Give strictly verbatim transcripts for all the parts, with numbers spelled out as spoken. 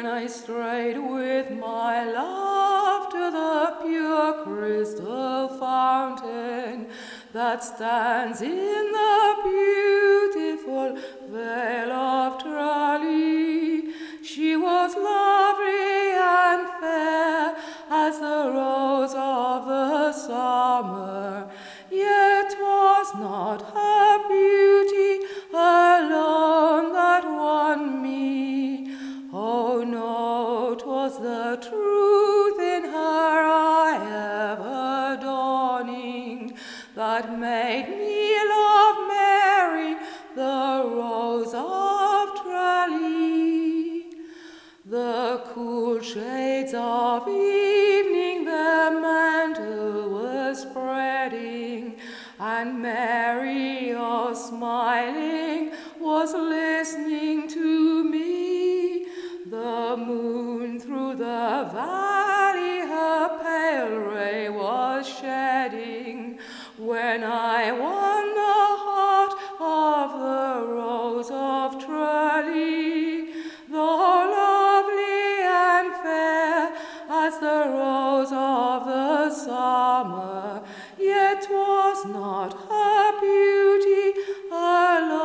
I strayed with my love to the pure crystal fountain that stands in the beautiful vale of Tralee. She was lovely and fair as the rose of the summer, yet 'twas not her beauty alone that won me. Oh no, 'twas the truth in her eye ever dawning that made me love Mary, the Rose of Tralee. The cool shades of evening their mantle were spreading, and Mary, oh smiling, was listening to me. The moon through the valley her pale ray was shedding when I won the heart of the Rose of Tralee. Though lovely and fair as the rose of the summer, yet 'twas not her beauty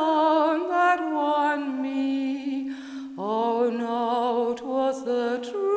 alone that won me. Oh no, 'twas the truth